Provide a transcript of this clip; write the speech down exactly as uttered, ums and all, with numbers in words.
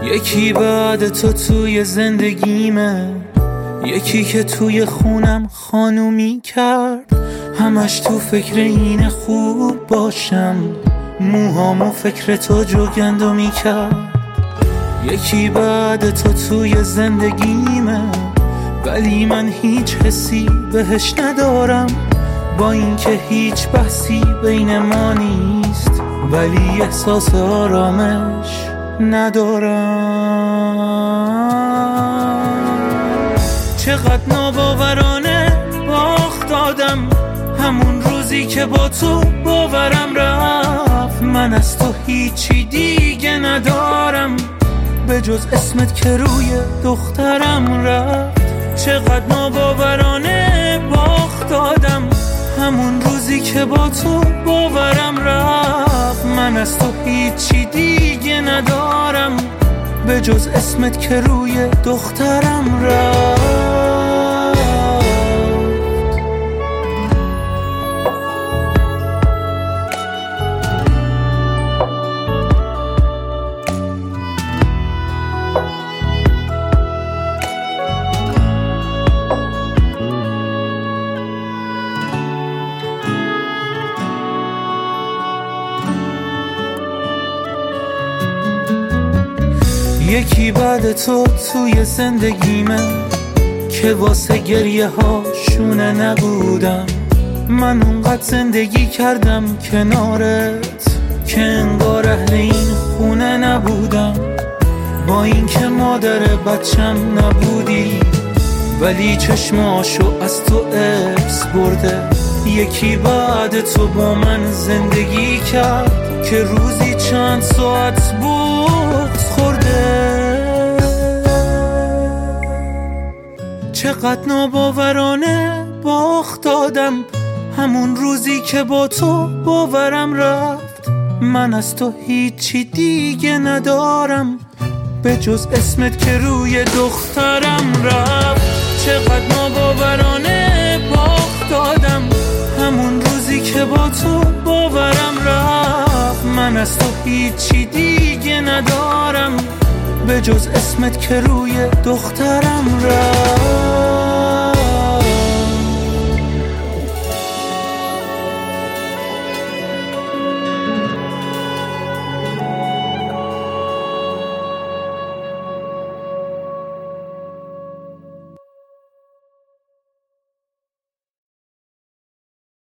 یکی بعد تو توی زندگیمه، یکی که توی خونم خانومی کرد. همش تو فکر اینه خوب باشم، موهامو فکر تو جوگندمی کرد. یکی بعد تو توی زندگیمه، ولی من هیچ حسی بهش ندارم. با اینکه هیچ بحثی بین ما نیست، ولی احساس آرامش ندارم. چقدر ناباورانه باخت دادم همون روزی که با تو باورم رفت. من از تو هیچی دیگه ندارم به جز اسمت که روی دخترم رفت. چقدر ناباورانه باخت دادم همون روزی که با تو باورم رفت. من از تو هیچی دیگه ندارم به جز اسمت که روی دخترم رفت. یکی بعد تو توی زندگیمه که واسه گریه ها شونه نبودم. من اونقدر زندگی کردم کنارت که انگار اهل این خونه نبودم. با اینکه مادر بچم نبودی، ولی چشماشو از تو ارث برده. یکی بعد تو با من زندگی کرد که روزی چند ساعت بغض خورده. چقدر ناباورانه باخت دادم همون روزی که با تو باورم رفت. من از تو هیچی دیگه ندارم به جز اسمت که روی دخترم رفت. چقدر ناباورانه باخت دادم همون روزی که با تو باورم رفت. من از تو هیچی دیگه ندارم به جز اسمت که روی دخترم رفت.